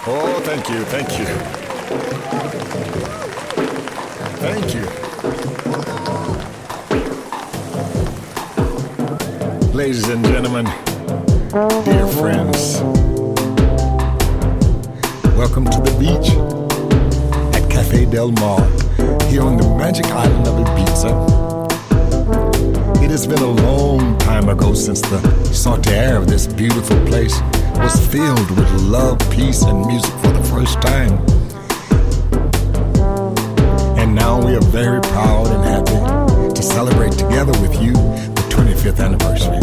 Oh, thank you, thank you. Thank you. Ladies and gentlemen, dear friends, welcome to the beach at Cafe Del Mar, here on the magic island of Ibiza. It has been a long time ago since the salty air of this beautiful place was filled with love, peace, and music for the first time. And now we are very proud and happy to celebrate together with you the 25th anniversary.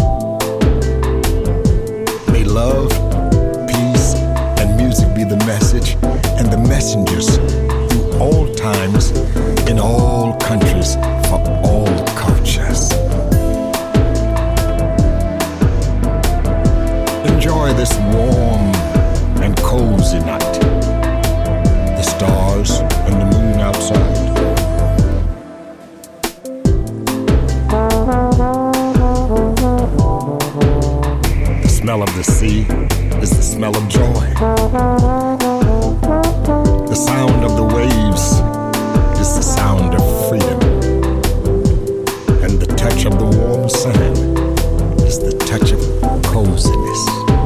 May love, peace, and music be the message and the messengers through all times, in all countries, for all cultures. Enjoy this warm and cozy night. The stars and the moon outside. The smell of the sea is the smell of joy. The sound of the waves is the sound of freedom. And the touch of the warm sand is the touch of coziness.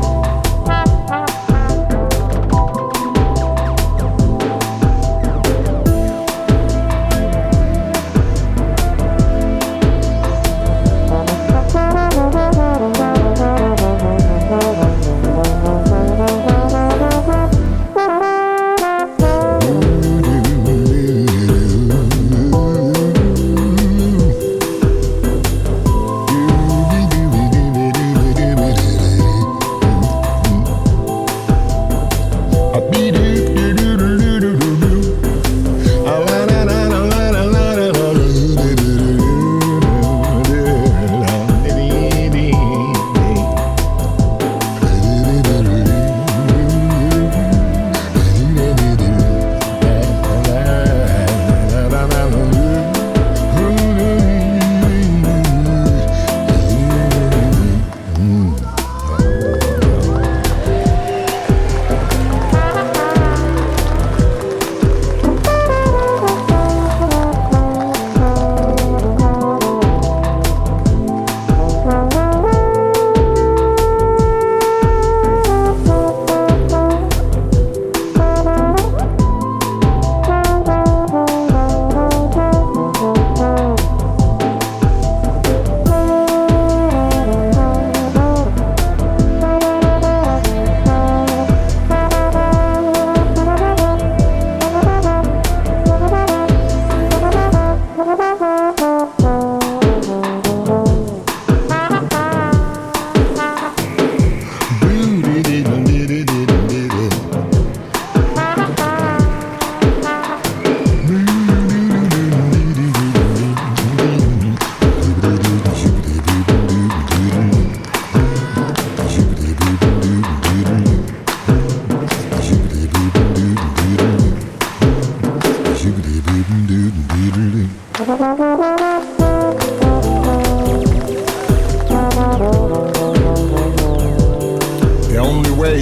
The only way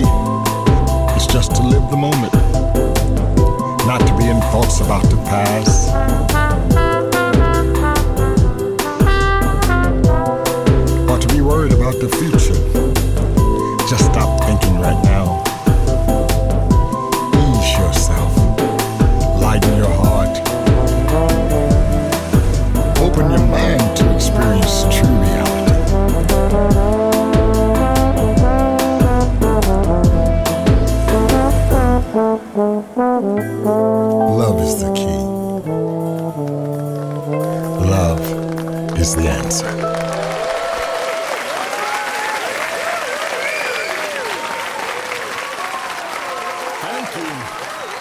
is just to live the moment, not to be in thoughts about the past. Or to be worried about the future. Just stop thinking right now. Ease yourself. Lighten your heart. Open your mind to experience true reality. Love is the key. Love is the answer. Thank you.